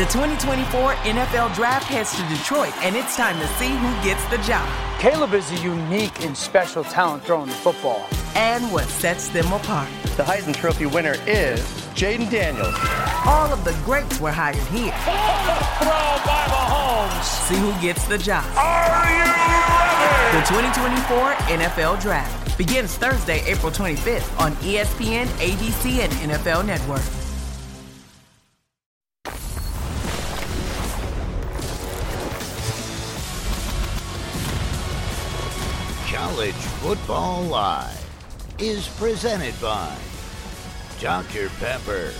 The 2024 NFL Draft heads to Detroit, and it's time to see who gets the job. Caleb is a unique and special talent throwing the football. And what sets them apart. The Heisman Trophy winner is Jaden Daniels. All of the greats were hired here. Throw by Mahomes. See who gets the job. Are you ready? The 2024 NFL Draft begins Thursday, April 25th on ESPN, ABC, and NFL Network. College Football Live is presented by Dr. Pepper.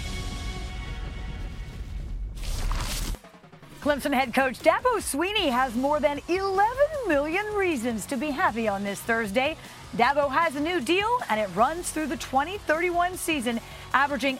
Clemson head coach Dabo Swinney has more than 11 million reasons to be happy on this Thursday. Dabo has a new deal, and it runs through the 2031 season, averaging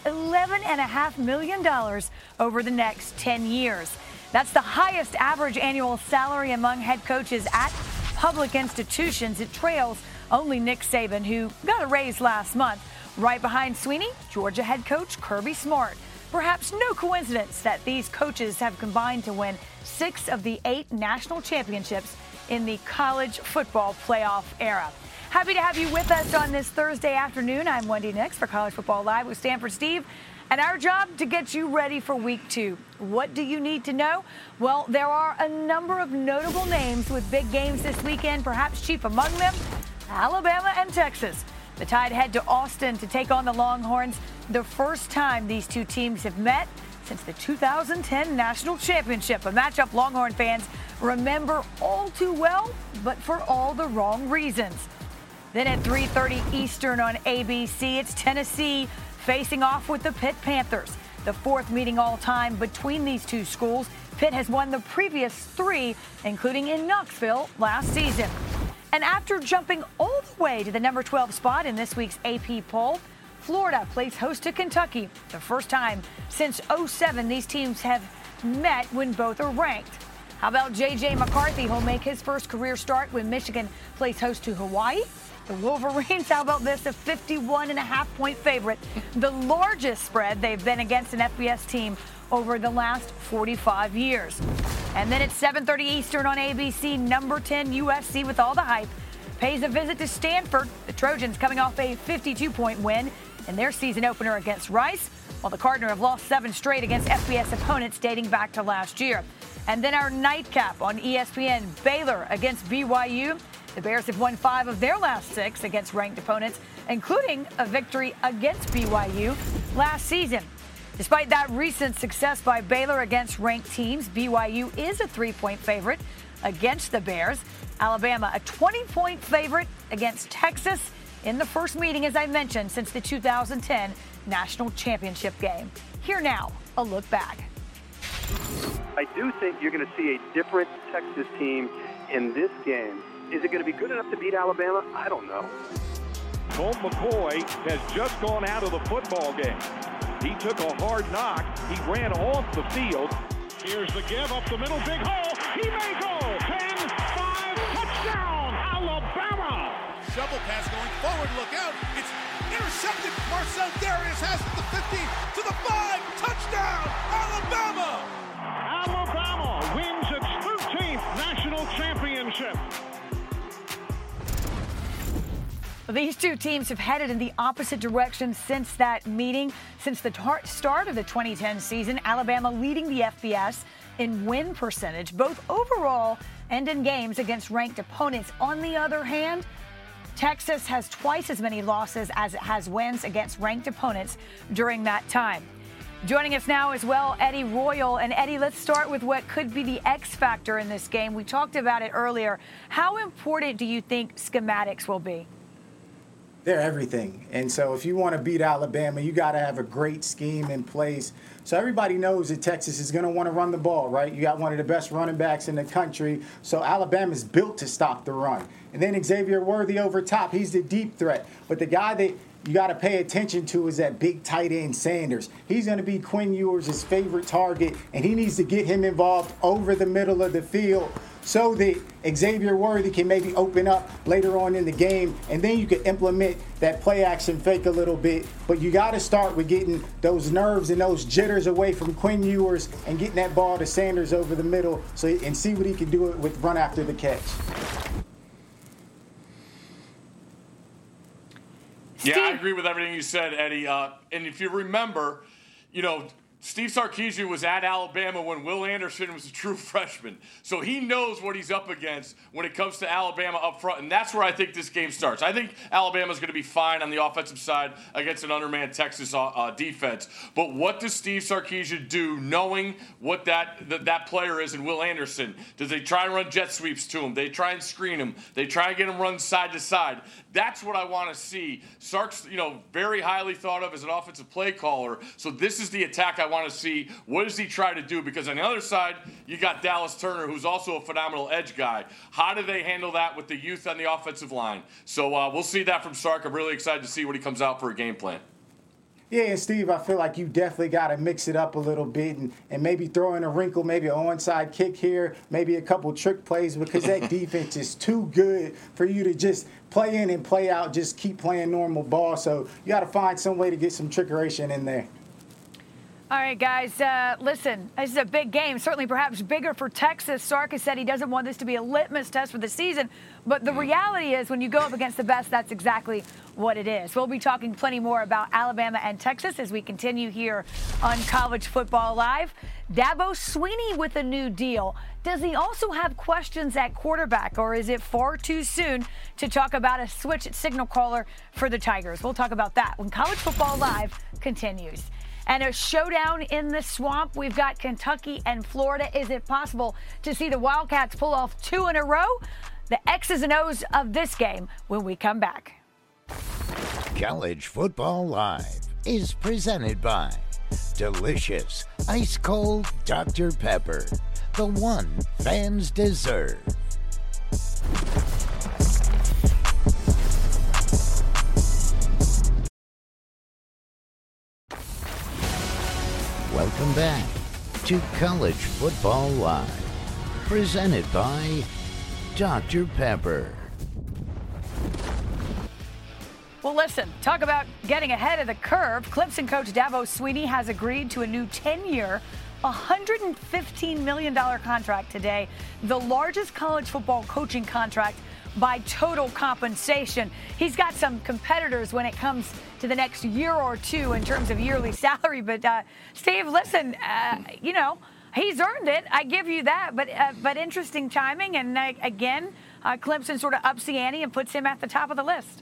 $11.5 million over the next 10 years. That's the highest average annual salary among head coaches at public institutions. It trails only Nick Saban, who got a raise last month. Right behind Swinney, Georgia head coach Kirby Smart. Perhaps no coincidence that these coaches have combined to win 6 of the 8 national championships in the college football playoff era. Happy to have you with us on this Thursday afternoon. I'm Wendy Nix for College Football Live with Stanford Steve. And our job to get you ready for week 2. What do you need to know? Well, there are a number of notable names with big games this weekend, perhaps chief among them, Alabama and Texas. The Tide head to Austin to take on the Longhorns, the first time these two teams have met since the 2010 National Championship, a matchup Longhorn fans remember all too well, but for all the wrong reasons. Then at 3:30 Eastern on ABC, it's Tennessee facing off with the Pitt Panthers. The 4th meeting all time between these two schools. Pitt has won the previous 3, including in Knoxville last season. And after jumping all the way to the number 12 spot in this week's AP poll, Florida plays host to Kentucky. The first time since '07 these teams have met when both are ranked. How about J.J. McCarthy, who'll make his first career start when Michigan plays host to Hawaii? The Wolverines, how about this, a 51.5-point favorite, the largest spread they've been against an FBS team over the last 45 years. And then at 7:30 Eastern on ABC, number 10 USC with all the hype pays a visit to Stanford. The Trojans coming off a 52-point win in their season opener against Rice, while the Cardinals have lost 7 straight against FBS opponents dating back to last year. And then our nightcap on ESPN, Baylor against BYU. The Bears have won 5 of their last 6 against ranked opponents, including a victory against BYU last season. Despite that recent success by Baylor against ranked teams, BYU is a 3-point favorite against the Bears. Alabama, a 20-point favorite against Texas in the first meeting, as I mentioned, since the 2010 National Championship game. Here now, a look back. I do think you're going to see a different Texas team in this game. Is it going to be good enough to beat Alabama? I don't know. Colt McCoy has just gone out of the football game. He took a hard knock. He ran off the field. Here's the give up the middle, big hole. He may go. 10-5, touchdown, Alabama. Shovel pass going forward, look out. It's intercepted. Marcel Darius has the 50 to the 5. Touchdown, Alabama. Alabama wins its 13th national championship. These two teams have headed in the opposite direction since that meeting. Since the start of the 2010 season, Alabama leading the FBS in win percentage, both overall and in games against ranked opponents. On the other hand, Texas has twice as many losses as it has wins against ranked opponents during that time. Joining us now as well, Eddie Royal. And Eddie, let's start with what could be the X factor in this game. We talked about it earlier. How important do you think schematics will be? They're everything. And so if you want to beat Alabama, you got to have a great scheme in place. So everybody knows that Texas is going to want to run the ball, right? You got one of the best running backs in the country. So Alabama's built to stop the run. And then Xavier Worthy over top, he's the deep threat. But the guy that you got to pay attention to is that big tight end Sanders. He's going to be Quinn Ewers' favorite target, and he needs to get him involved over the middle of the field so that Xavier Worthy can maybe open up later on in the game, and then you can implement that play action fake a little bit. But you got to start with getting those nerves and those jitters away from Quinn Ewers and getting that ball to Sanders over the middle and see what he can do with run after the catch. Yeah, I agree with everything you said, Eddie. And if you remember, Steve Sarkisian was at Alabama when Will Anderson was a true freshman. So he knows what he's up against when it comes to Alabama up front, and that's where I think this game starts. I think Alabama's going to be fine on the offensive side against an undermanned Texas defense. But what does Steve Sarkisian do knowing what that player is in Will Anderson? Does they try and run jet sweeps to him? They try and screen him? They try and get him run side to side? That's what I want to see. Sark's, very highly thought of as an offensive play caller. So this is the attack I want to see. What does he try to do? Because on the other side, you got Dallas Turner, who's also a phenomenal edge guy. How do they handle that with the youth on the offensive line? So we'll see that from Sark. I'm really excited to see what he comes out for a game plan. Yeah, and Steve, I feel like you definitely got to mix it up a little bit and maybe throw in a wrinkle, maybe an onside kick here, maybe a couple trick plays, because that defense is too good for you to just play in and play out, just keep playing normal ball. So you got to find some way to get some trickeration in there. All right, guys, listen, this is a big game, certainly perhaps bigger for Texas. Sark has said he doesn't want this to be a litmus test for the season, but the reality is when you go up against the best, that's exactly what it is. We'll be talking plenty more about Alabama and Texas as we continue here on College Football Live. Dabo Swinney with a new deal. Does he also have questions at quarterback, or is it far too soon to talk about a switch at signal caller for the Tigers? We'll talk about that when College Football Live continues. And a showdown in the swamp. We've got Kentucky and Florida. Is it possible to see the Wildcats pull off 2 in a row? The X's and O's of this game when we come back. College Football Live is presented by delicious, ice-cold Dr. Pepper, the one fans deserve. Welcome back to College Football Live, presented by Dr. Pepper. Well, listen, talk about getting ahead of the curve. Clemson coach Dabo Swinney has agreed to a new 10-year, $115 million contract today, the largest college football coaching contract by total compensation. He's got some competitors when it comes to the next year or two in terms of yearly salary. But, Steve, listen, he's earned it. I give you that. But interesting timing. And, again, Clemson sort of ups the ante and puts him at the top of the list.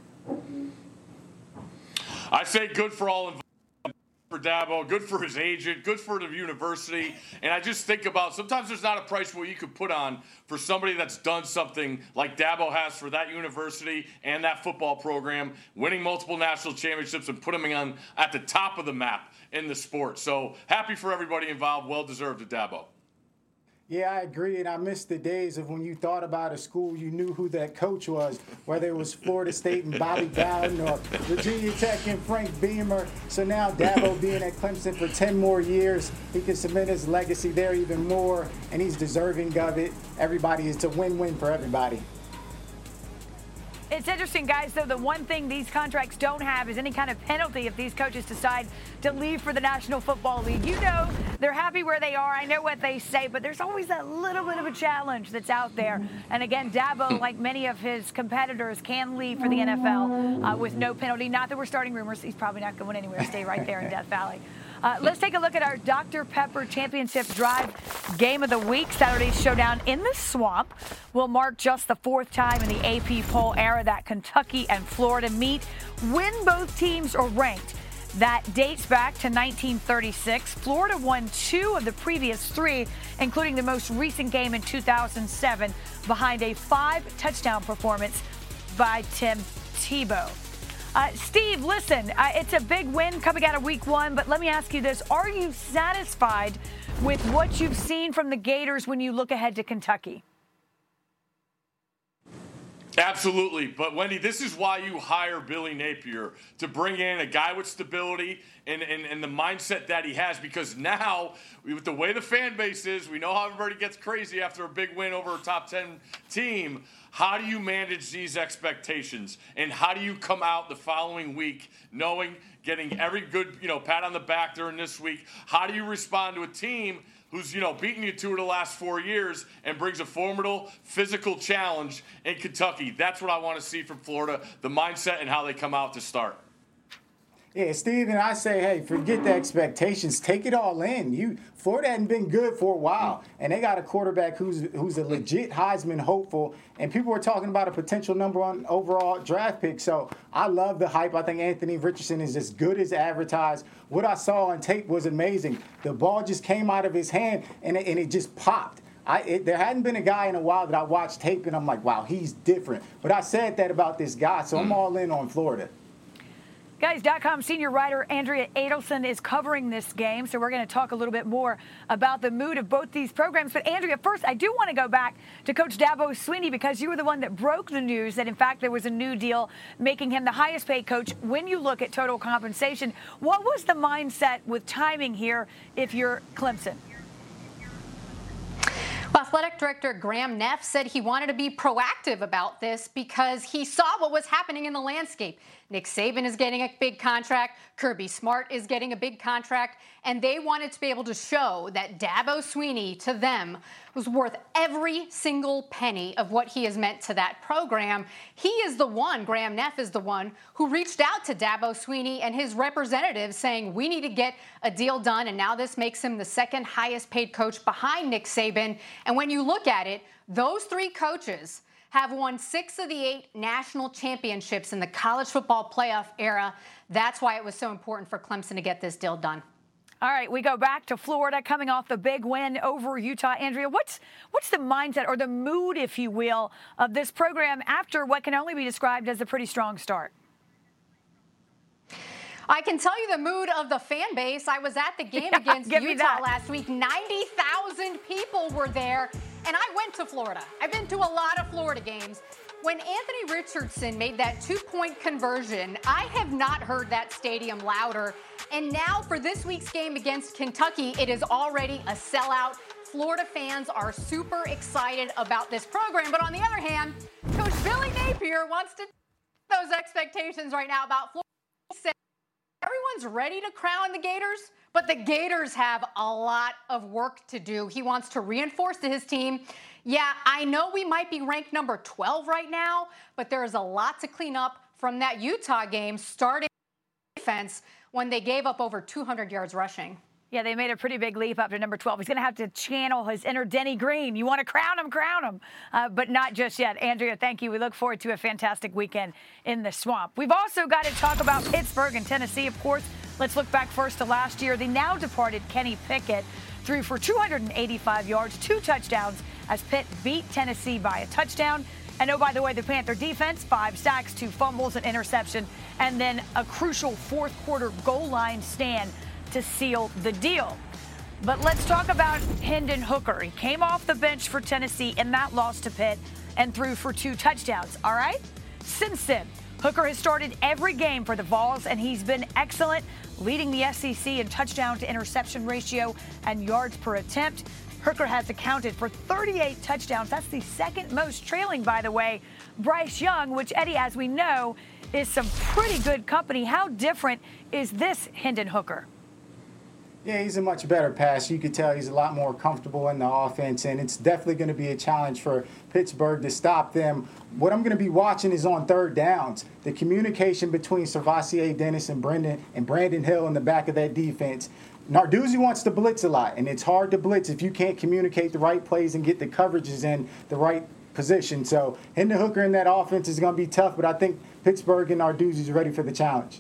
I say good for all involved. For Dabo, good for his agent, good for the university. And I just think about sometimes there's not a price what you could put on for somebody that's done something like Dabo has for that university and that football program, winning multiple national championships and putting him on at the top of the map in the sport. So happy for everybody involved. Well deserved to Dabo. Yeah, I agree, and I miss the days of when you thought about a school, you knew who that coach was, whether it was Florida State and Bobby Bowden or Virginia Tech and Frank Beamer. So now Dabo being at Clemson for 10 more years, he can cement his legacy there even more, and he's deserving of it. It's a win-win for everybody. It's interesting, guys, though, the one thing these contracts don't have is any kind of penalty if these coaches decide to leave for the National Football League. You know, they're happy where they are. I know what they say, but there's always that little bit of a challenge that's out there. And again, Dabo, like many of his competitors, can leave for the NFL with no penalty. Not that we're starting rumors. He's probably not going anywhere. Stay right there in Death Valley. Let's take a look at our Dr. Pepper Championship Drive Game of the Week. Saturday's showdown in the swamp will mark just the 4th time in the AP poll era that Kentucky and Florida meet. When both teams are ranked, that dates back to 1936. Florida won 2 of the previous 3, including the most recent game in 2007, behind a 5-touchdown performance by Tim Tebow. Steve, listen, it's a big win coming out of week 1, but let me ask you this. Are you satisfied with what you've seen from the Gators when you look ahead to Kentucky? Absolutely. But, Wendy, this is why you hire Billy Napier, to bring in a guy with stability and the mindset that he has, because now, with the way the fan base is, we know how everybody gets crazy after a big win over a top 10 team. How do you manage these expectations? And how do you come out the following week knowing, getting every good, pat on the back during this week? How do you respond to a team who's, beaten you 2 of the last 4 years and brings a formidable physical challenge in Kentucky? That's what I want to see from Florida, the mindset and how they come out to start. Yeah, Steve, and I say, hey, forget the expectations. Take it all in. Florida hadn't been good for a while, and they got a quarterback who's a legit Heisman hopeful, and people were talking about a potential #1 overall draft pick. So I love the hype. I think Anthony Richardson is as good as advertised. What I saw on tape was amazing. The ball just came out of his hand, and it just popped. There hadn't been a guy in a while that I watched tape, and I'm like, wow, he's different. But I said that about this guy, so I'm all in on Florida. Guys.com senior writer Andrea Adelson is covering this game, so we're going to talk a little bit more about the mood of both these programs. But, Andrea, first, I do want to go back to Coach Dabo Swinney, because you were the one that broke the news that, in fact, there was a new deal making him the highest-paid coach when you look at total compensation. What was the mindset with timing here if you're Clemson? Well, Athletic Director Graham Neff said he wanted to be proactive about this because he saw what was happening in the landscape. Nick Saban is getting a big contract. Kirby Smart is getting a big contract. And they wanted to be able to show that Dabo Swinney, to them, was worth every single penny of what he has meant to that program. He is the one, Graham Neff is the one, who reached out to Dabo Swinney and his representatives saying, we need to get a deal done. And now this makes him the second highest paid coach behind Nick Saban. And when you look at it, those 3 coaches have won 6 of the 8 national championships in the college football playoff era. That's why it was so important for Clemson to get this deal done. All right, we go back to Florida, coming off the big win over Utah. Andrea, what's the mindset or the mood, if you will, of this program after what can only be described as a pretty strong start? I can tell you the mood of the fan base. I was at the game against Utah last week. 90,000 people were there, and I went to Florida. I've been to a lot of Florida games. When Anthony Richardson made that 2-point conversion, I have not heard that stadium louder. And now for this week's game against Kentucky, it is already a sellout. Florida fans are super excited about this program. But on the other hand, Coach Billy Napier wants to those expectations right now about Florida. He said everyone's ready to crown the Gators, but the Gators have a lot of work to do. He wants to reinforce to his team, yeah, I know we might be ranked number 12 right now, but there is a lot to clean up from that Utah game, starting defense when they gave up over 200 yards rushing. Yeah, they made a pretty big leap up to number 12. He's going to have to channel his inner Denny Green. You want to crown him, but not just yet. Andrea, thank you. We look forward to a fantastic weekend in the Swamp. We've also got to talk about Pittsburgh and Tennessee, of course. Let's look back first to last year. The now departed Kenny Pickett threw for 285 yards, 2 touchdowns, as Pitt beat Tennessee by a touchdown. And oh, by the way, the Panther defense, 5 sacks, 2 fumbles, an interception, and then a crucial fourth quarter goal line stand to seal the deal. But let's talk about Hendon Hooker. He came off the bench for Tennessee in that loss to Pitt and threw for 2 touchdowns. All right? Since then, Hooker has started every game for the Vols, and he's been excellent, leading the SEC in touchdown to interception ratio and yards per attempt. Hooker has accounted for 38 touchdowns. That's the second most, trailing, by the way, Bryce Young, which, Eddie, as we know, is some pretty good company. How different is this Hendon Hooker? Yeah, he's a much better passer. You could tell he's a lot more comfortable in the offense, and it's definitely going to be a challenge for Pittsburgh to stop them. What I'm going to be watching is on third downs, the communication between Servassier Dennis and Brandon Hill in the back of that defense. Narduzzi wants to blitz a lot, and it's hard to blitz if you can't communicate the right plays and get the coverages in the right position. So Hendon Hooker in that offense is going to be tough, but I think Pittsburgh and Narduzzi is ready for the challenge.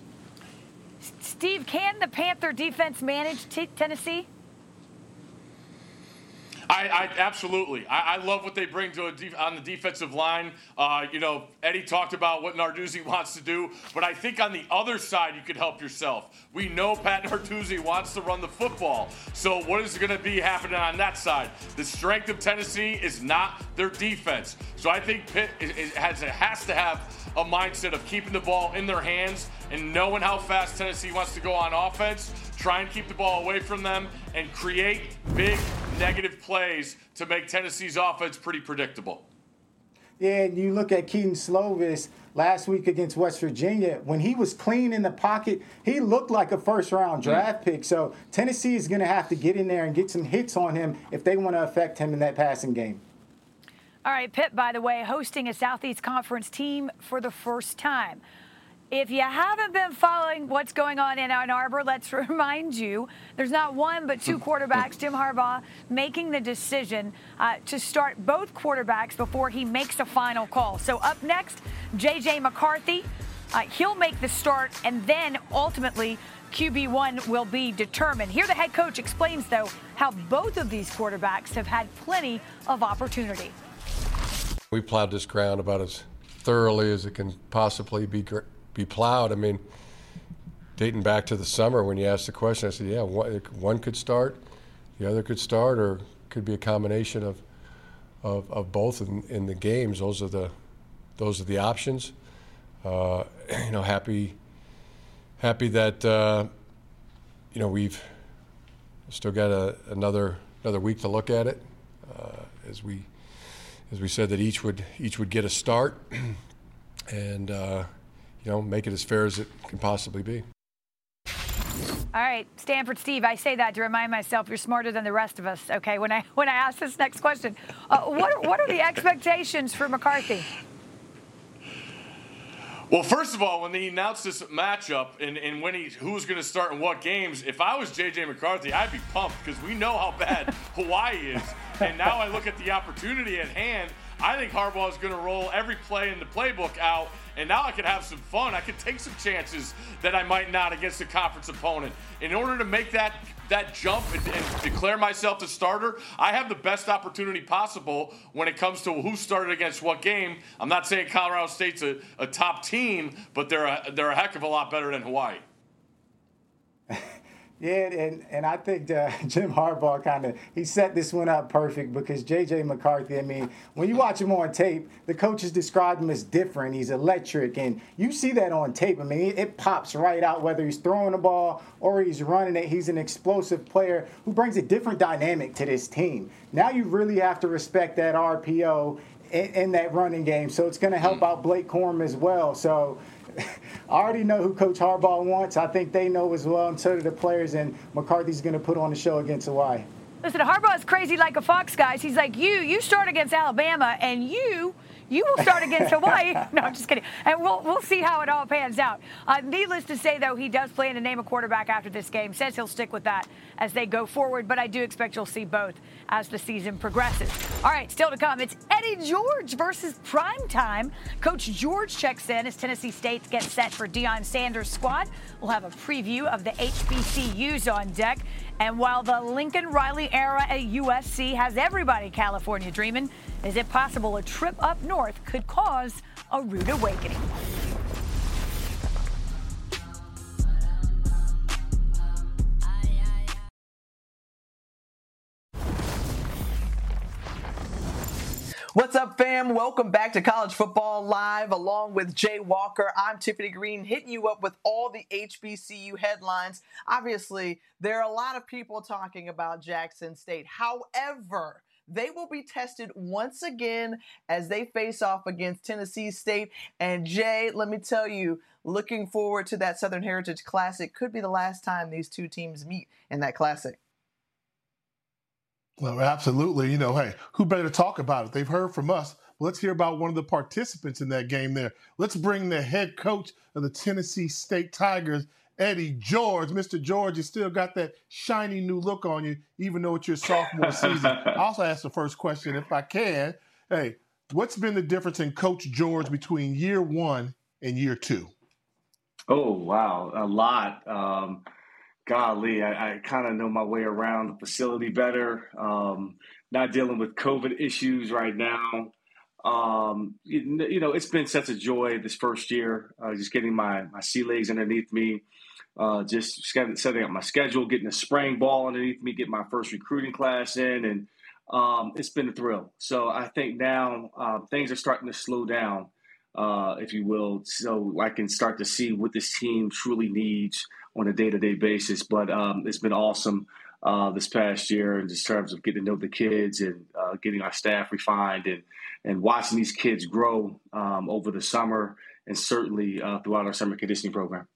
Steve, can the Panther defense manage Tennessee? I absolutely. I love what they bring to on the defensive line. Eddie talked about what Narduzzi wants to do, but I think on the other side you could help yourself. We know Pat Narduzzi wants to run the football. So what is going to be happening on that side? The strength of Tennessee is not their defense. So I think Pitt has to have a mindset of keeping the ball in their hands and knowing how fast Tennessee wants to go on offense, try and keep the ball away from them, and create big negative plays to make Tennessee's offense pretty predictable. Yeah, and you look at Keaton Slovis last week against West Virginia. When he was clean in the pocket, he looked like a first-round draft pick. So Tennessee is going to have to get in there and get some hits on him if they want to affect him in that passing game. All right, Pitt, by the way, hosting a Southeast Conference team for the first time. If you haven't been following what's going on in Ann Arbor, let's remind you, there's not one but two quarterbacks. Jim Harbaugh making the decision to start both quarterbacks before he makes a final call. So up next, J.J. McCarthy. He'll make the start, and then ultimately QB1 will be determined. Here the head coach explains, though, how both of these quarterbacks have had plenty of opportunity. We plowed this ground about as thoroughly as it can possibly be plowed. I mean, dating back to the summer when you asked the question, I said, yeah, one could start, the other could start, or could be a combination of both in the games. Those are the options. Happy that we've still got another week to look at it. As we said that each would get a start, and make it as fair as it can possibly be. All right, Stanford Steve, I say that to remind myself you're smarter than the rest of us, okay, when I ask this next question. What are the expectations for McCarthy? Well, first of all, when they announced this matchup and who was going to start in what games, if I was J.J. McCarthy, I'd be pumped because we know how bad Hawaii is. And now I look at the opportunity at hand. I think Harbaugh is going to roll every play in the playbook out, and now I could have some fun. I could take some chances that I might not against a conference opponent. In order to make that jump and declare myself the starter, I have the best opportunity possible when it comes to who started against what game. I'm not saying Colorado State's a top team, but they're a heck of a lot better than Hawaii. Yeah, and I think Jim Harbaugh he set this one up perfect because J.J. McCarthy, I mean, when you watch him on tape, the coaches describe him as different. He's electric, and you see that on tape. I mean, it pops right out whether he's throwing the ball or he's running it. He's an explosive player who brings a different dynamic to this team. Now you really have to respect that RPO in that running game, so it's going to help out Blake Corum as well. So I already know who Coach Harbaugh wants. I think they know as well, and so do the players, and McCarthy's going to put on a show against Hawaii. Listen, Harbaugh's crazy like a fox, guys. He's like, you start against Alabama, and you will start against Hawaii. No, I'm just kidding. And we'll see how it all pans out. Needless to say, though, he does plan to name a quarterback after this game. Says he'll stick with that as they go forward. But I do expect you'll see both as the season progresses. All right, still to come. It's Eddie George versus primetime. Coach George checks in as Tennessee State gets set for Deion Sanders' squad. We'll have a preview of the HBCUs on deck. And while the Lincoln Riley era at USC has everybody California dreaming, is it possible a trip up north could cause a rude awakening? What's up, fam? Welcome back to College Football Live along with Jay Walker. I'm Tiffany Green, hitting you up with all the HBCU headlines. Obviously, there are a lot of people talking about Jackson State. However, they will be tested once again as they face off against Tennessee State. And Jay, let me tell you, looking forward to that Southern Heritage Classic. Could be the last time these two teams meet in that Classic. Well, absolutely. You know, hey, who better to talk about it? They've heard from us. Let's hear about one of the participants in that game there. Let's bring the head coach of the Tennessee State Tigers, Eddie George. Mr. George, you still got that shiny new look on you, even though it's your sophomore season. I also ask the first question, if I can. Hey, what's been the difference in Coach George between year one and year two? Oh, wow. A lot. golly, I kind of know my way around the facility better. Not dealing with COVID issues right now. It's been such a joy this first year, just getting my sea legs underneath me, just setting up my schedule, getting a spring ball underneath me, getting my first recruiting class in, and it's been a thrill. So I think now things are starting to slow down, if you will, so I can start to see what this team truly needs on a day-to-day basis. But it's been awesome this past year in just terms of getting to know the kids and getting our staff refined and watching these kids grow over the summer and certainly throughout our summer conditioning program.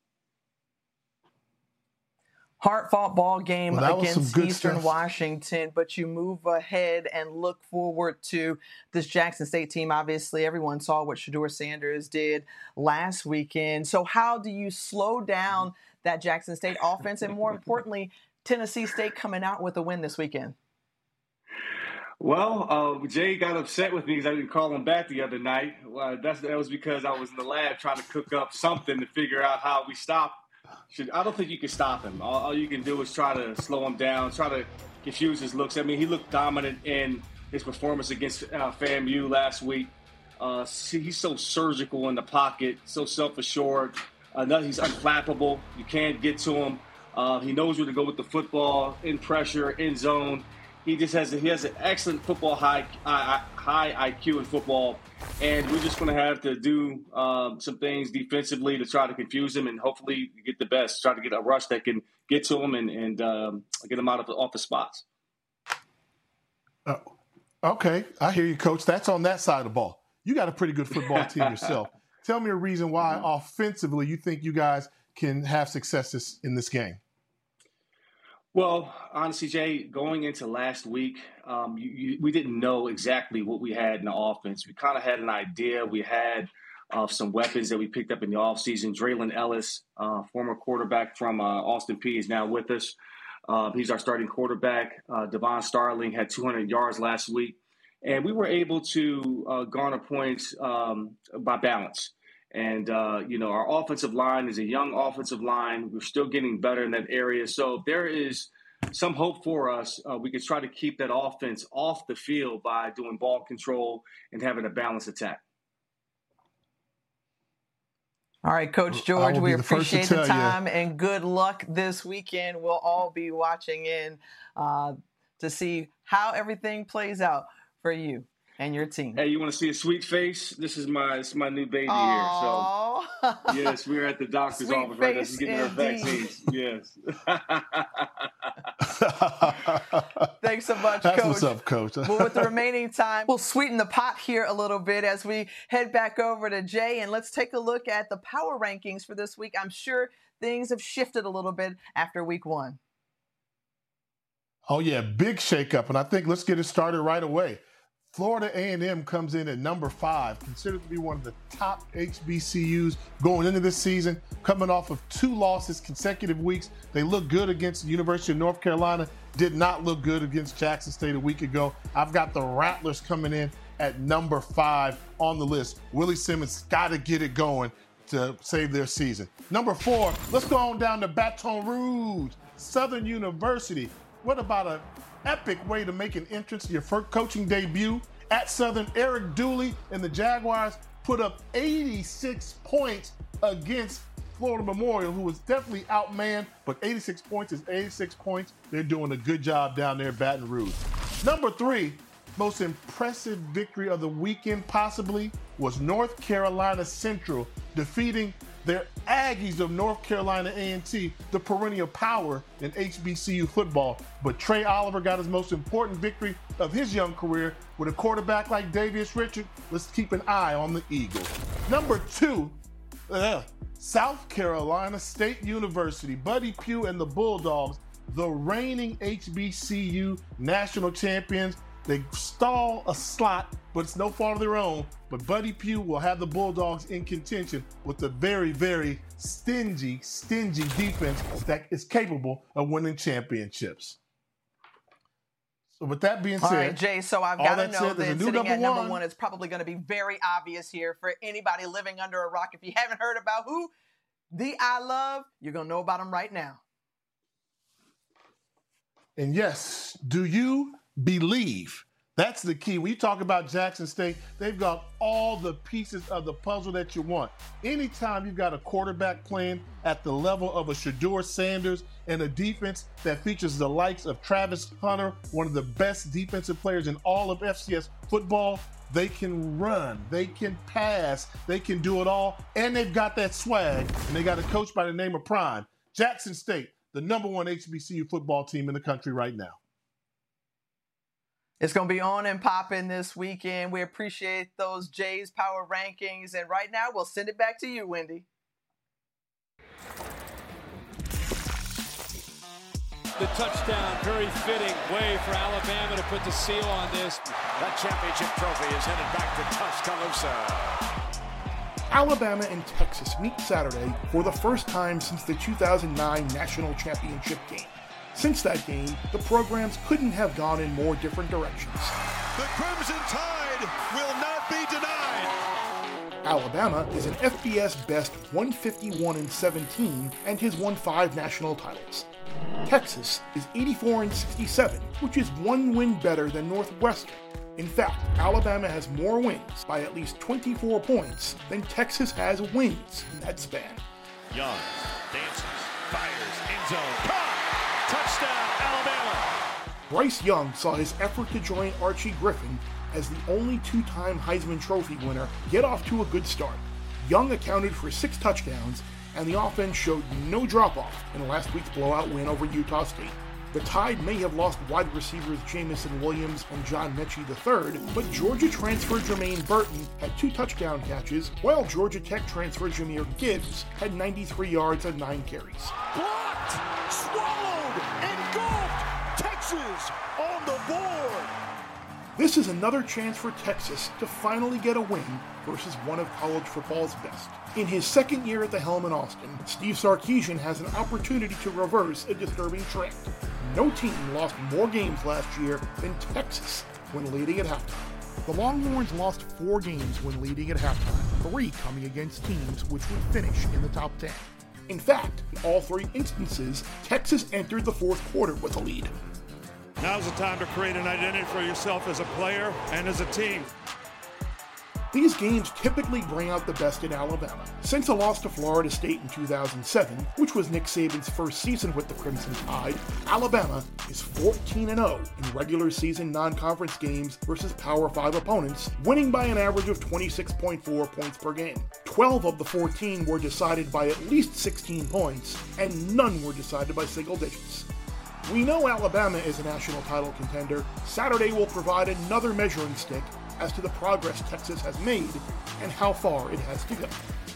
Hard-fought ball game against Eastern Washington, but you move ahead and look forward to this Jackson State team. Obviously, everyone saw what Shedeur Sanders did last weekend. So how do you slow down that Jackson State offense, and more importantly, Tennessee State coming out with a win this weekend? Well, Jay got upset with me because I didn't call him back the other night. That was because I was in the lab trying to cook up something to figure out how we stop. I don't think you can stop him. All you can do is try to slow him down, try to confuse his looks. I mean, he looked dominant in his performance against FAMU last week. He's so surgical in the pocket, so self-assured. He's unflappable. You can't get to him. He knows where to go with the football, in pressure, in zone. He has an excellent football high IQ in football, and we're just going to have to do some things defensively to try to confuse him and hopefully get the best. Try to get a rush that can get to him and get him off the spots. Okay, I hear you, Coach. That's on that side of the ball. You got a pretty good football team yourself. Tell me a reason why offensively you think you guys can have success in this game. Well, honestly, Jay, going into last week, we didn't know exactly what we had in the offense. We kind of had an idea. We had some weapons that we picked up in the offseason. Draylon Ellis, former quarterback from Austin Peay, is now with us. He's our starting quarterback. Devon Starling had 200 yards last week. And we were able to garner points by balance. And, our offensive line is a young offensive line. We're still getting better in that area. So if there is some hope for us, we could try to keep that offense off the field by doing ball control and having a balanced attack. All right, Coach George, we appreciate the time and good luck this weekend. We'll all be watching in to see how everything plays out for you and your team. Hey, you want to see a sweet face? This is my new baby here. So, yes, we're at the doctor's office right now. She's getting her vaccines. Yes. Thanks so much, That's Coach. What's up, Coach? Well, with the remaining time, we'll sweeten the pot here a little bit as we head back over to Jay, and let's take a look at the power rankings for this week. I'm sure things have shifted a little bit after week one. Oh, yeah, big shakeup, and I think let's get it started right away. Florida A&M comes in at number 5, considered to be one of the top HBCUs going into this season, coming off of 2 losses consecutive weeks. They look good against the University of North Carolina, did not look good against Jackson State a week ago. I've got the Rattlers coming in at number 5 on the list. Willie Simmons got to get it going to save their season. Number 4, let's go on down to Baton Rouge, Southern University. What about an epic way to make an entrance to your first coaching debut at Southern? Eric Dooley and the Jaguars put up 86 points against Florida Memorial, who was definitely outmanned, but 86 points is 86 points. They're doing a good job down there at Baton Rouge. Number 3, most impressive victory of the weekend possibly was North Carolina Central defeating their Aggies of North Carolina A&T, the perennial power in HBCU football. But Trey Oliver got his most important victory of his young career with a quarterback like Davius Richard. Let's keep an eye on the Eagles. Number 2, South Carolina State University, Buddy Pugh and the Bulldogs, the reigning HBCU national champions. They stall a slot, but it's no fault of their own. But Buddy Pugh will have the Bulldogs in contention with a very, very stingy defense that is capable of winning championships. So with that being said, all right, Jay, so I've got to know that sitting at number 1 is probably going to be very obvious here for anybody living under a rock. If you haven't heard about who the I love, you're going to know about him right now. And yes, do you believe? That's the key. When you talk about Jackson State, they've got all the pieces of the puzzle that you want. Anytime you've got a quarterback playing at the level of a Shedeur Sanders and a defense that features the likes of Travis Hunter, one of the best defensive players in all of FCS football, they can run, they can pass, they can do it all, and they've got that swag, and they got a coach by the name of Prime. Jackson State, the #1 HBCU football team in the country right now. It's going to be on and popping this weekend. We appreciate those Jays Power Rankings. And right now, we'll send it back to you, Wendy. The touchdown, very fitting way for Alabama to put the seal on this. That championship trophy is headed back to Tuscaloosa. Alabama and Texas meet Saturday for the first time since the 2009 National Championship game. Since that game, the programs couldn't have gone in more different directions. The Crimson Tide will not be denied. Alabama is an FBS best 151-17 and has won 5 national titles. Texas is 84-67, which is 1 win better than Northwestern. In fact, Alabama has more wins by at least 24 points than Texas has wins in that span. Young dances, fires, end zone, caught! Touchdown, Alabama! Bryce Young saw his effort to join Archie Griffin as the only 2-time Heisman Trophy winner get off to a good start. Young accounted for 6 touchdowns, and the offense showed no drop-off in last week's blowout win over Utah State. The Tide may have lost wide receivers Jamison Williams and John Mechie III, but Georgia transfer Jermaine Burton had 2 touchdown catches, while Georgia Tech transfer Jahmyr Gibbs had 93 yards and 9 carries. Blocked, swallowed, engulfed. Texas on the board. This is another chance for Texas to finally get a win versus one of college football's best. In his second year at the helm in Austin, Steve Sarkisian has an opportunity to reverse a disturbing trend. No team lost more games last year than Texas when leading at halftime. The Longhorns lost 4 games when leading at halftime, 3 coming against teams which would finish in the top 10. In fact, in all 3 instances, Texas entered the fourth quarter with a lead. Now's the time to create an identity for yourself as a player and as a team. These games typically bring out the best in Alabama. Since a loss to Florida State in 2007, which was Nick Saban's first season with the Crimson Tide, Alabama is 14-0 in regular season non-conference games versus Power 5 opponents, winning by an average of 26.4 points per game. 12 of the 14 were decided by at least 16 points, and none were decided by single digits. We know Alabama is a national title contender. Saturday will provide another measuring stick as to the progress Texas has made and how far it has to go.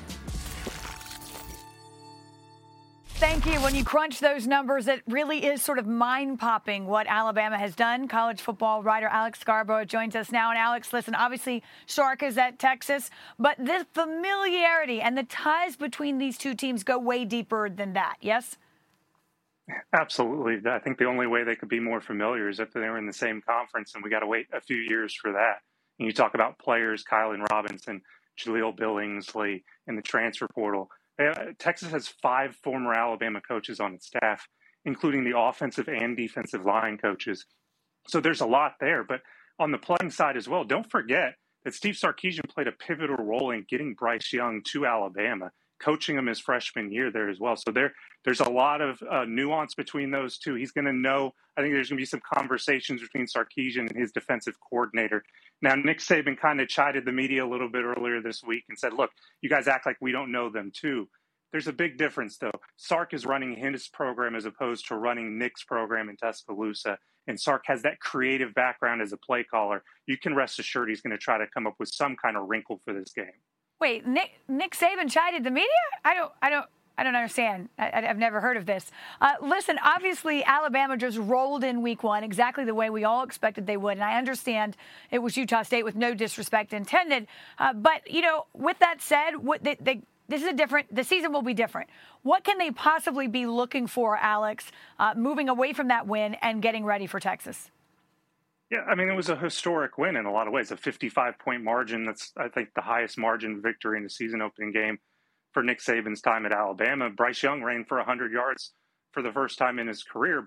Thank you. When you crunch those numbers, it really is sort of mind-popping what Alabama has done. College football writer Alex Scarborough joins us now. And Alex, listen, obviously Sark is at Texas, but this familiarity and the ties between these two teams go way deeper than that, yes? Absolutely. I think the only way they could be more familiar is if they were in the same conference, and we got to wait a few years for that. And you talk about players, Kylan Robinson, Jaleel Billingsley in the transfer portal. Texas has 5 former Alabama coaches on its staff, including the offensive and defensive line coaches. So there's a lot there. But on the playing side as well, don't forget that Steve Sarkisian played a pivotal role in getting Bryce Young to Alabama, coaching him his freshman year there as well. So there's a lot of nuance between those two. He's going to know, I think there's going to be some conversations between Sarkisian and his defensive coordinator. Now, Nick Saban kind of chided the media a little bit earlier this week and said, look, you guys act like we don't know them too. There's a big difference, though. Sark is running his program as opposed to running Nick's program in Tuscaloosa. And Sark has that creative background as a play caller. You can rest assured he's going to try to come up with some kind of wrinkle for this game. Wait, Nick Saban chided the media? I don't understand. I've never heard of this. Listen, obviously Alabama just rolled in week 1 exactly the way we all expected they would. And I understand it was Utah State with no disrespect intended. But, you know, with that said, the season will be different. What can they possibly be looking for, Alex, moving away from that win and getting ready for Texas? Yeah, I mean, it was a historic win in a lot of ways, a 55-point margin. That's, I think, the highest margin victory in the season opening game for Nick Saban's time at Alabama. Bryce Young ran for 100 yards for the first time in his career, but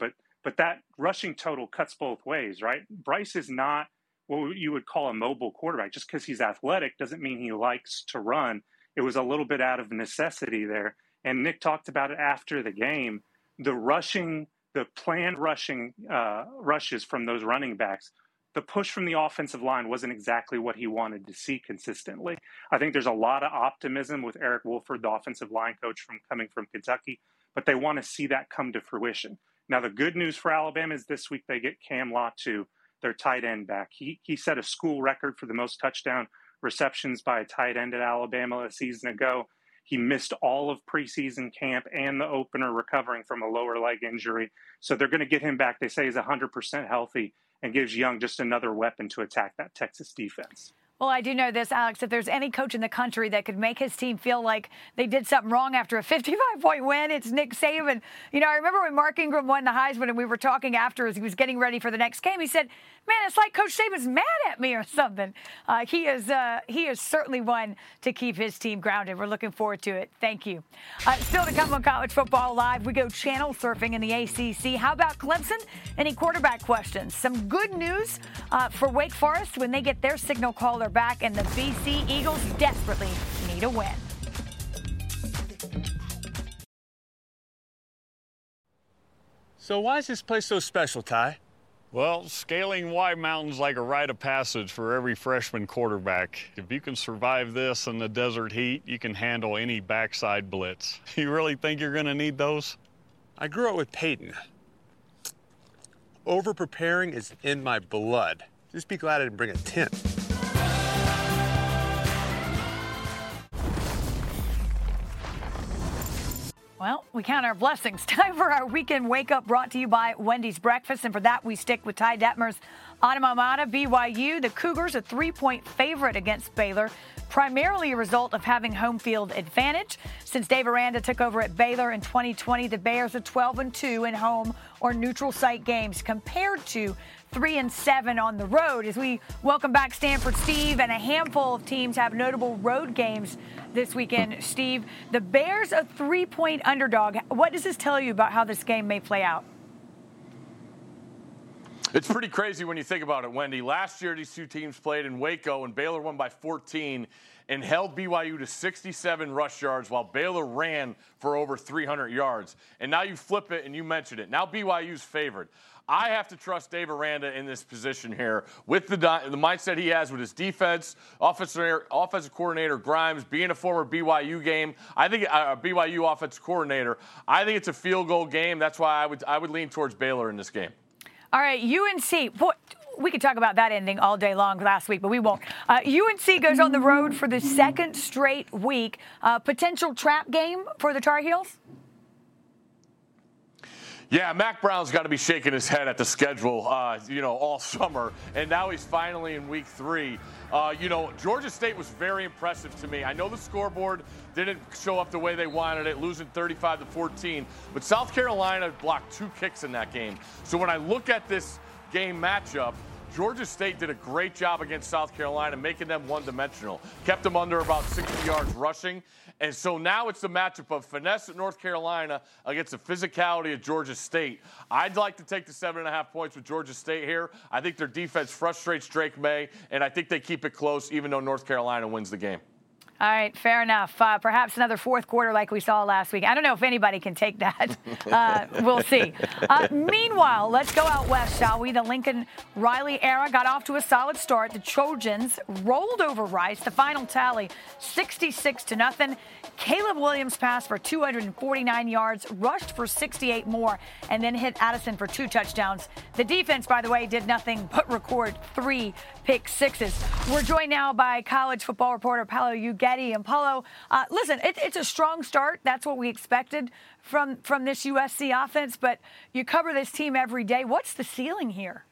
But that rushing total cuts both ways, right? Bryce is not what you would call a mobile quarterback. Just because he's athletic doesn't mean he likes to run. It was a little bit out of necessity there. And Nick talked about it after the game. The planned rushes from those running backs, the push from the offensive line wasn't exactly what he wanted to see consistently. I think there's a lot of optimism with Eric Wolford, the offensive line coach coming from Kentucky, but they want to see that come to fruition. Now, the good news for Alabama is this week they get Cam Latu, their tight end, back. He set a school record for the most touchdown receptions by a tight end at Alabama a season ago. He missed all of preseason camp and the opener recovering from a lower leg injury. So they're going to get him back. They say he's 100% healthy and gives Young just another weapon to attack that Texas defense. Well, I do know this, Alex, if there's any coach in the country that could make his team feel like they did something wrong after a 55-point win, it's Nick Saban. You know, I remember when Mark Ingram won the Heisman and we were talking after as he was getting ready for the next game. He said, man, it's like Coach Saban's mad at me or something. He is certainly one to keep his team grounded. We're looking forward to it. Thank you. Still to come on College Football Live, we go channel surfing in the ACC. How about Clemson? Any quarterback questions? Some good news for Wake Forest when they get their signal caller back, and the BC Eagles desperately need a win. So why is this place so special, Ty? Well, scaling Y Mountain's like a rite of passage for every freshman quarterback. If you can survive this in the desert heat, you can handle any backside blitz. You really think you're going to need those? I grew up with Peyton. Over-preparing is in my blood. Just be glad I didn't bring a tent. Well, we count our blessings. Time for our weekend wake-up, brought to you by Wendy's Breakfast. And for that, we stick with Ty Detmer's alma mater, BYU. The Cougars, a 3-point favorite against Baylor, primarily a result of having home field advantage. Since Dave Aranda took over at Baylor in 2020, the Bears are 12-2 in home or neutral site games, compared to 3-7 on the road. As we welcome back Stanford Steve, and a handful of teams have notable road games this weekend. Steve, the Bears a 3-point underdog. What does this tell you about how this game may play out? It's pretty crazy when you think about it, Wendy. Last year, these two teams played in Waco, and Baylor won by 14 and held BYU to 67 rush yards while Baylor ran for over 300 yards. And now you flip it, and you mentioned it. Now BYU's favored. I have to trust Dave Aranda in this position here with the mindset he has with his defense, offensive coordinator Grimes, being a former BYU BYU offensive coordinator. I think it's a field goal game. That's why I would lean towards Baylor in this game. All right, UNC. Boy, we could talk about that ending all day long last week, but we won't. UNC goes on the road for the second straight week. Potential trap game for the Tar Heels? Yeah, Mac Brown's got to be shaking his head at the schedule, all summer. And now he's finally in week 3. Georgia State was very impressive to me. I know the scoreboard didn't show up the way they wanted it, losing 35-14. But South Carolina blocked 2 kicks in that game. So when I look at this game matchup, Georgia State did a great job against South Carolina, making them one-dimensional. Kept them under about 60 yards rushing. And so now it's the matchup of finesse at North Carolina against the physicality of Georgia State. I'd like to take the 7.5 points with Georgia State here. I think their defense frustrates Drake May, and I think they keep it close even though North Carolina wins the game. All right, fair enough. Perhaps another fourth quarter like we saw last week. I don't know if anybody can take that. We'll see. Meanwhile, let's go out west, shall we? The Lincoln Riley era got off to a solid start. The Trojans rolled over Rice. The final tally, 66-0. Caleb Williams passed for 249 yards, rushed for 68 more, and then hit Addison for 2 touchdowns. The defense, by the way, did nothing but record 3 pick sixes. We're joined now by college football reporter Paolo Uggetti. And Paulo, listen, it's a strong start. That's what we expected from this USC offense, but you cover this team every day. What's the ceiling here?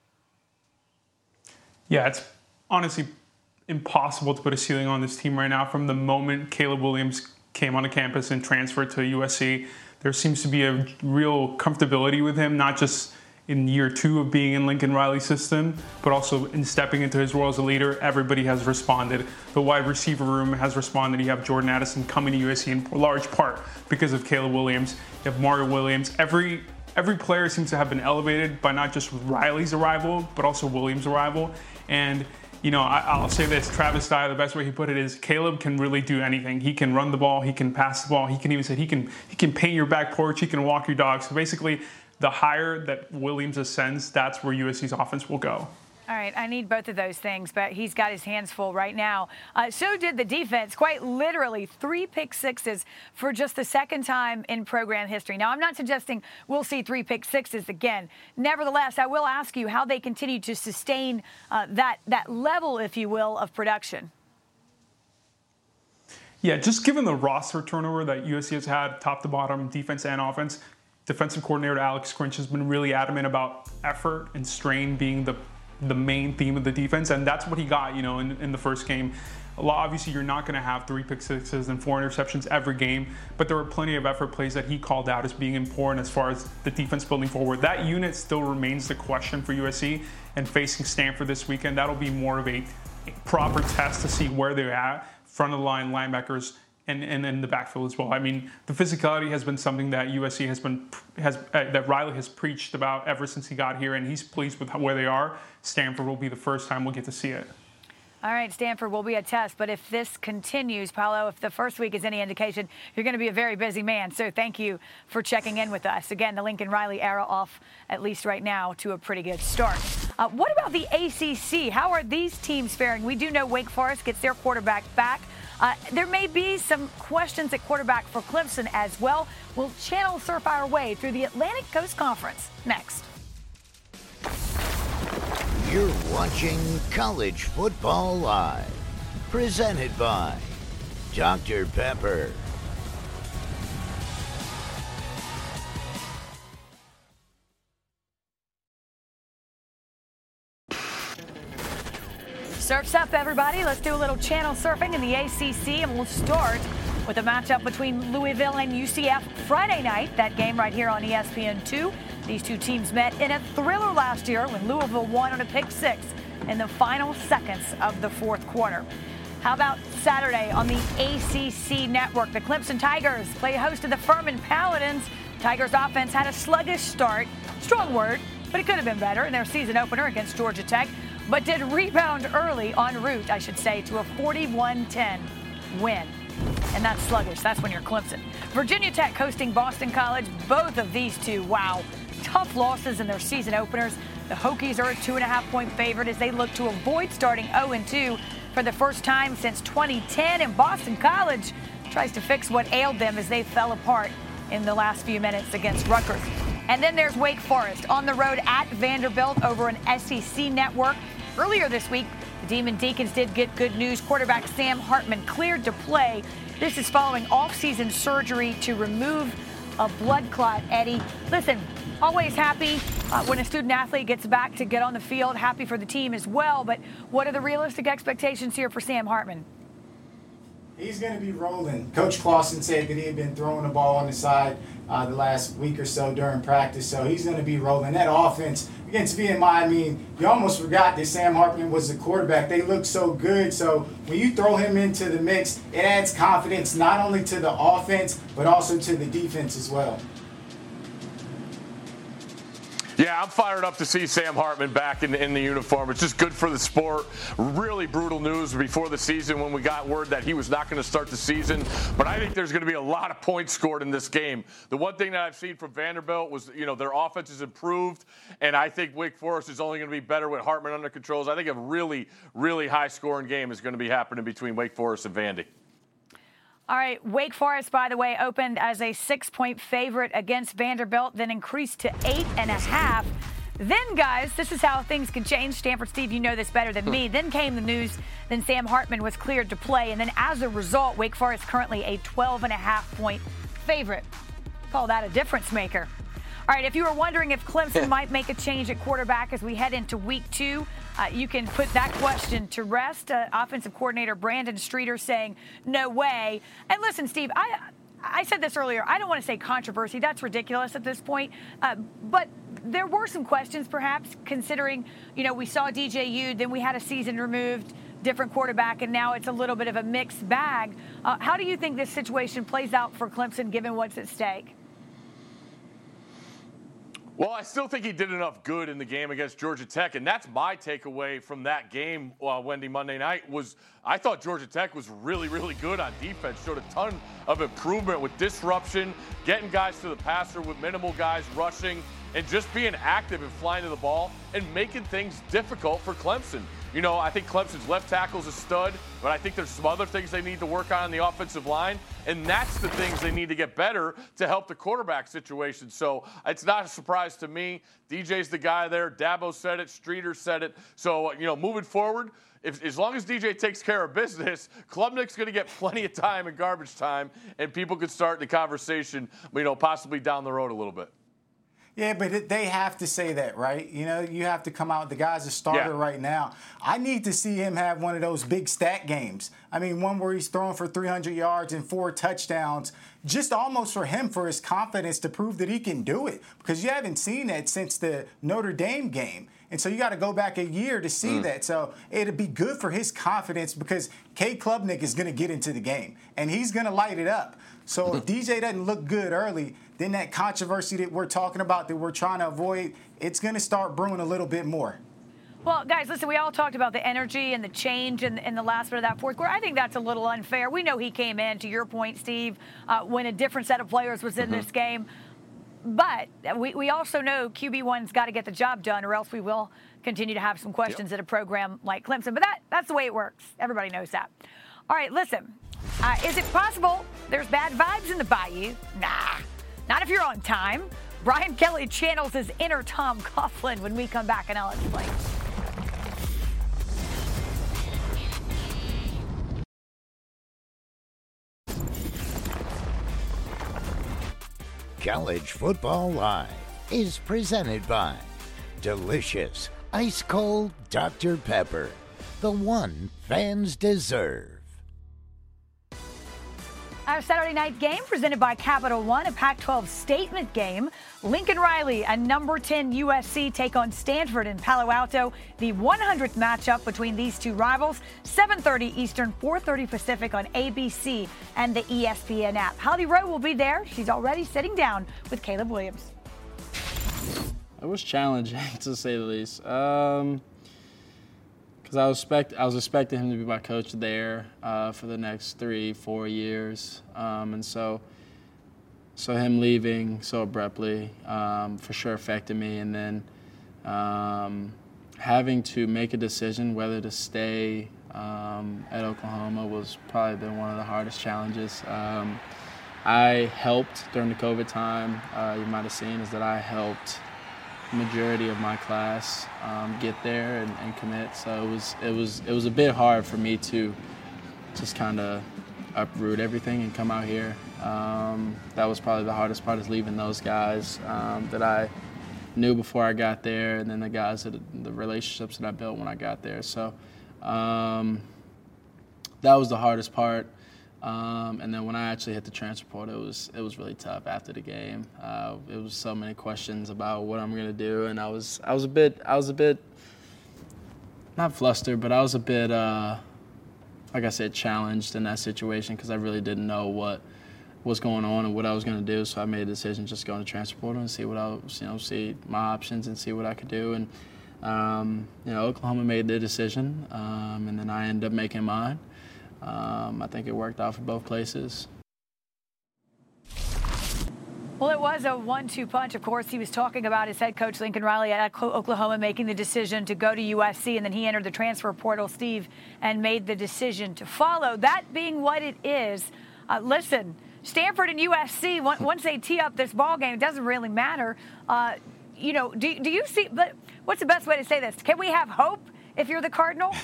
Yeah, it's honestly impossible to put a ceiling on this team right now. From the moment Caleb Williams came onto campus and transferred to USC, there seems to be a real comfortability with him, not just in year 2 of being in Lincoln Riley's system, but also in stepping into his role as a leader. Everybody has responded. The wide receiver room has responded. You have Jordan Addison coming to USC in large part because of Caleb Williams. You have Mario Williams. Every every player seems to have been elevated by not just Riley's arrival, but also Williams' arrival. And, I'll say this, Travis Dye, the best way he put it is Caleb can really do anything. He can run the ball, he can pass the ball, he can even say he can paint your back porch, he can walk your dog. So basically, the higher that Williams ascends, that's where USC's offense will go. All right, I need both of those things, but he's got his hands full right now. So did the defense, quite literally 3 pick sixes for just the second time in program history. Now, I'm not suggesting we'll see 3 pick sixes again. Nevertheless, I will ask you how they continue to sustain that level, if you will, of production. Yeah, just given the roster turnover that USC has had, top to bottom, defense and offense, defensive coordinator Alex Grinch has been really adamant about effort and strain being the main theme of the defense, and that's what he got, in the first game. Obviously, you're not going to have 3 pick sixes and 4 interceptions every game, but there were plenty of effort plays that he called out as being important as far as the defense building forward. That unit still remains the question for USC, and facing Stanford this weekend, that'll be more of a proper test to see where they're at, front of the line linebackers, and in the backfield as well. I mean, the physicality has been something that USC that Riley has preached about ever since he got here, and he's pleased with where they are. Stanford will be the first time we'll get to see it. All right, Stanford will be a test, but if this continues, Paolo, if the first week is any indication, you're going to be a very busy man. So thank you for checking in with us. Again, the Lincoln Riley era off, at least right now, to a pretty good start. What about the ACC? How are these teams faring? We do know Wake Forest gets their quarterback back. There may be some questions at quarterback for Clemson as well. We'll channel surf our way through the Atlantic Coast Conference next. You're watching College Football Live, presented by Dr. Pepper. Surf's up, everybody. Let's do a little channel surfing in the ACC, and we'll start with a matchup between Louisville and UCF Friday night. That game right here on ESPN2. These two teams met in a thriller last year when Louisville won on a pick six in the final seconds of the fourth quarter. How about Saturday on the ACC network? The Clemson Tigers play host to the Furman Paladins. Tigers offense had a sluggish start. Strong word, but it could have been better in their season opener against Georgia Tech, but did rebound early en route, I should say, to a 41-10 win. And that's sluggish. That's when you're Clemson. Virginia Tech hosting Boston College. Both of these two, wow, tough losses in their season openers. The Hokies are a 2.5-point favorite as they look to avoid starting 0-2 for the first time since 2010. And Boston College tries to fix what ailed them as they fell apart in the last few minutes against Rutgers. And then there's Wake Forest on the road at Vanderbilt over an SEC network. Earlier this week, the Demon Deacons did get good news. Quarterback Sam Hartman cleared to play. This is following off-season surgery to remove a blood clot, Eddie. Listen, always happy when a student athlete gets back to get on the field. Happy for the team as well. But what are the realistic expectations here for Sam Hartman? He's going to be rolling. Coach Clausen said that he had been throwing the ball on the side the last week or so during practice, so he's going to be rolling. That offense against VMI, I mean, you almost forgot that Sam Hartman was the quarterback. They look so good, so when you throw him into the mix, it adds confidence not only to the offense, but also to the defense as well. Yeah, I'm fired up to see Sam Hartman back in the uniform. It's just good for the sport. Really brutal news before the season when we got word that he was not going to start the season. But I think there's going to be a lot of points scored in this game. The one thing that I've seen from Vanderbilt was, their offense has improved, and I think Wake Forest is only going to be better with Hartman under controls. I think a really, really high-scoring game is going to be happening between Wake Forest and Vandy. All right, Wake Forest, by the way, opened as a 6-point favorite against Vanderbilt, then increased to 8.5. Then, guys, this is how things can change. Stanford Steve, you know this better than me. Then came the news, then Sam Hartman was cleared to play. And then as a result, Wake Forest currently a 12.5-point favorite. Call that a difference maker. All right, if you were wondering if Clemson might make a change at quarterback as we head into week 2, you can put that question to rest. Offensive coordinator Brandon Streeter saying no way. And listen, Steve, I said this earlier. I don't want to say controversy. That's ridiculous at this point. But there were some questions, perhaps, considering, we saw DJU, then we had a season removed, different quarterback, and now it's a little bit of a mixed bag. How do you think this situation plays out for Clemson, given what's at stake? Well, I still think he did enough good in the game against Georgia Tech, and that's my takeaway from that game, Wendy, Monday night, was I thought Georgia Tech was really, really good on defense, showed a ton of improvement with disruption, getting guys to the passer with minimal guys rushing, and just being active and flying to the ball and making things difficult for Clemson. You know, I think Clemson's left tackle's a stud, but I think there's some other things they need to work on the offensive line, and that's the things they need to get better to help the quarterback situation. So it's not a surprise to me. DJ's the guy there. Dabo said it. Streeter said it. So, you know, moving forward, as long as DJ takes care of business, Klubnik's going to get plenty of time in garbage time, and people could start the conversation, you know, possibly down the road a little bit. Yeah, but they have to say that, right? You know, you have to come out. The guy's a starter right now. I need to see him have one of those big stat games. I mean, one where he's throwing for 300 yards and 4 touchdowns, just almost for him, for his confidence to prove that he can do it. Because you haven't seen that since the Notre Dame game. And so you got to go back a year to see that. So it'd be good for his confidence because Cade Klubnik is going to get into the game, and he's going to light it up. So if DJ doesn't look good early, then that controversy that we're talking about, that we're trying to avoid, it's going to start brewing a little bit more. Well, guys, listen, we all talked about the energy and the change in the last bit of that fourth quarter. I think that's a little unfair. We know he came in, to your point, Steve, when a different set of players was in this game. But we also know QB1's got to get the job done, or else we will continue to have some questions at a program like Clemson. But that's the way it works. Everybody knows that. All right, listen. Is it possible there's bad vibes in the Bayou? Nah, not if you're on time. Brian Kelly channels his inner Tom Coughlin when we come back, and I'll explain. College Football Live is presented by delicious, ice-cold Dr. Pepper, the one fans deserve. Our Saturday night game presented by Capital One, a Pac-12 statement game. Lincoln Riley and number 10 USC take on Stanford in Palo Alto. The 100th matchup between these two rivals, 7:30 Eastern, 4:30 Pacific on ABC and the ESPN app. Holly Rowe will be there. She's already sitting down with Caleb Williams. It was challenging, to say the least. Because I was expecting him to be my coach there for the next 3-4 years, and so him leaving so abruptly for sure affected me. And then having to make a decision whether to stay at Oklahoma was probably been one of the hardest challenges. I helped during the COVID time. You might have seen is that I helped majority of my class get there and commit. So it was a bit hard for me to just kind of uproot everything and come out here. That was probably the hardest part, is leaving those guys that I knew before I got there, and then the guys the relationships that I built when I got there. So that was the hardest part. And then when I actually hit the transfer portal, it was really tough after the game. It was so many questions about what I'm going to do, and I was a bit not flustered, but I was a bit like I said, challenged in that situation because I really didn't know what was going on and what I was going to do. So I made a decision just to go in the transfer portal and see what I see my options and see what I could do. And Oklahoma made their decision, and then I ended up making mine. I think it worked out for both places. Well, it was a 1-2 punch. Of course, he was talking about his head coach, Lincoln Riley, at Oklahoma, making the decision to go to USC, and then he entered the transfer portal, Steve, and made the decision to follow. That being what it is, listen, Stanford and USC, once they tee up this ball game, it doesn't really matter. Do you see, but what's the best way to say this? Can we have hope if you're the Cardinal?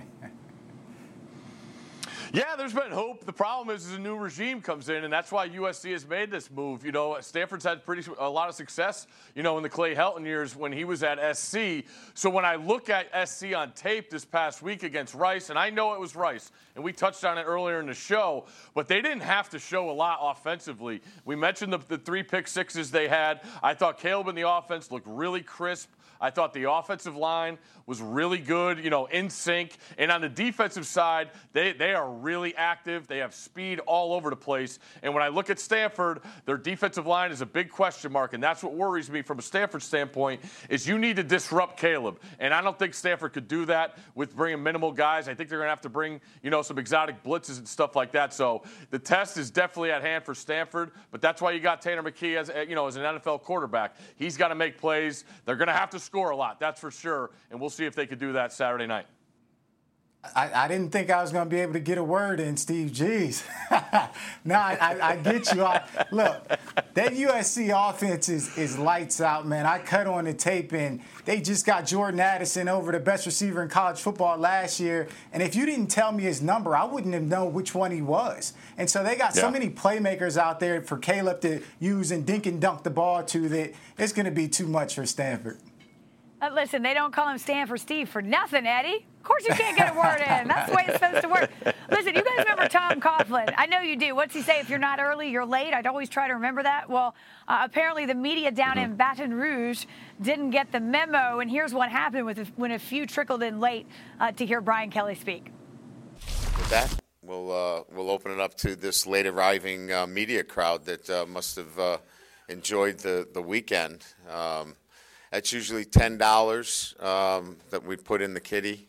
Yeah, there's been hope. The problem is a new regime comes in, and that's why USC has made this move. You know, Stanford's had a lot of success, in the Clay Helton years when he was at SC. So when I look at SC on tape this past week against Rice, and I know it was Rice, and we touched on it earlier in the show, but they didn't have to show a lot offensively. We mentioned the 3 pick sixes they had. I thought Caleb in the offense looked really crisp. I thought the offensive line was really good, in sync. And on the defensive side, they are really active. They have speed all over the place. And when I look at Stanford, their defensive line is a big question mark. And that's what worries me from a Stanford standpoint is you need to disrupt Caleb. And I don't think Stanford could do that with bringing minimal guys. I think they're going to have to bring, some exotic blitzes and stuff like that. So the test is definitely at hand for Stanford. But that's why you got Tanner McKee as an NFL quarterback. He's got to make plays. They're going to have to score a lot, that's for sure. And we'll see if they could do that Saturday night. I didn't think I was going to be able to get a word in, Steve. Jeez. No, I get you. Look, that USC offense is lights out, man. I cut on the tape, and they just got Jordan Addison over the best receiver in college football last year. And if you didn't tell me his number, I wouldn't have known which one he was. And so they got so many playmakers out there for Caleb to use and dink and dunk the ball to that it's going to be too much for Stanford. Listen, they don't call him Stanford Steve for nothing, Eddie. Of course you can't get a word in. That's the way it's supposed to work. Listen, you guys remember Tom Coughlin? I know you do. What's he say? If you're not early, you're late. I'd always try to remember that. Well, apparently the media down in Baton Rouge didn't get the memo, and here's what happened when a few trickled in late to hear Brian Kelly speak. With that, we'll open it up to this late arriving media crowd that must have enjoyed the weekend. That's usually $10 that we put in the kitty.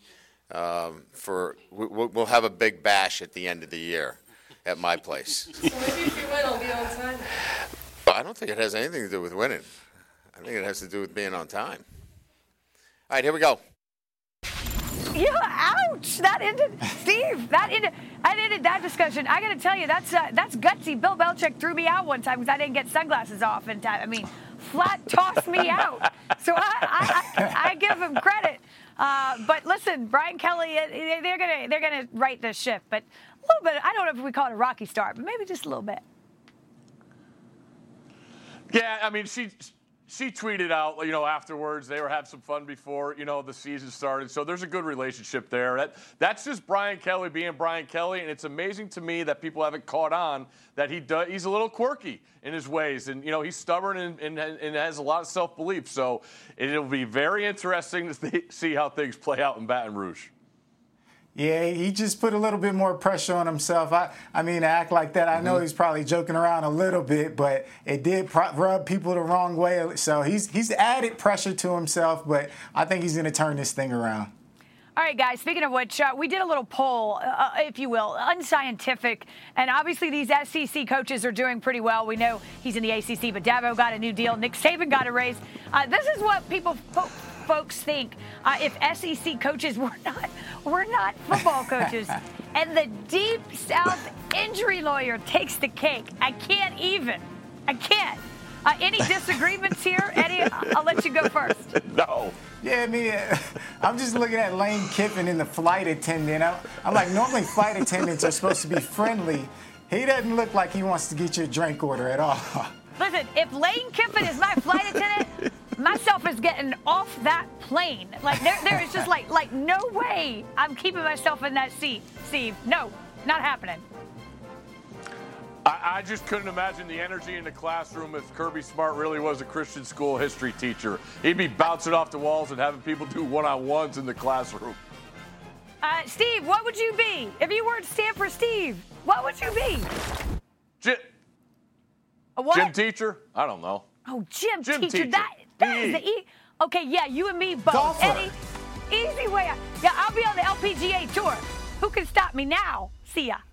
We'll have a big bash at the end of the year at my place. So maybe if you win, I'll be on time. I don't think it has anything to do with winning. I think it has to do with being on time. All right, here we go. Yeah, ouch! That ended, Steve. That ended that discussion. I got to tell you, that's gutsy. Bill Belichick threw me out one time because I didn't get sunglasses off in time. I mean, flat tossed me out. So I give him credit. But listen, Brian Kelly, they're gonna right this ship. But a little bit. I don't know if we call it a rocky start, but maybe just a little bit. Yeah, I mean, she tweeted out, afterwards, they were having some fun before, the season started. So there's a good relationship there. That's just Brian Kelly being Brian Kelly. And it's amazing to me that people haven't caught on that he's a little quirky in his ways. And, he's stubborn and has a lot of self-belief. So it'll be very interesting to see how things play out in Baton Rouge. Yeah, he just put a little bit more pressure on himself. I mean, to act like that, I know he's probably joking around a little bit, but it did rub people the wrong way. So he's added pressure to himself, but I think he's going to turn this thing around. All right, guys, speaking of which, we did a little poll, if you will, unscientific. And obviously these SEC coaches are doing pretty well. We know he's in the ACC, but Dabo got a new deal. Nick Saban got a raise. This is what folks think if SEC coaches were not football coaches. And the Deep South injury lawyer takes the cake. I can't. Any disagreements here? Eddie, I'll let you go first. No. Yeah, I mean, I'm just looking at Lane Kiffin and the flight attendant. I'm like, normally flight attendants are supposed to be friendly. He doesn't look like he wants to get you a drink order at all. Listen, if Lane Kiffin is my flight attendant, myself is getting off that plane. Like, there is just like no way I'm keeping myself in that seat, Steve. No, not happening. I just couldn't imagine the energy in the classroom if Kirby Smart really was a Christian school history teacher. He'd be bouncing off the walls and having people do one-on-ones in the classroom. Steve, what would you be? If you weren't Stanford Steve, what would you be? Gym teacher? I don't know. Oh, gym teacher. That is the Okay, yeah, you and me both. Golfer. Eddie, easy way out. Yeah, I'll be on the LPGA tour. Who can stop me now? See ya.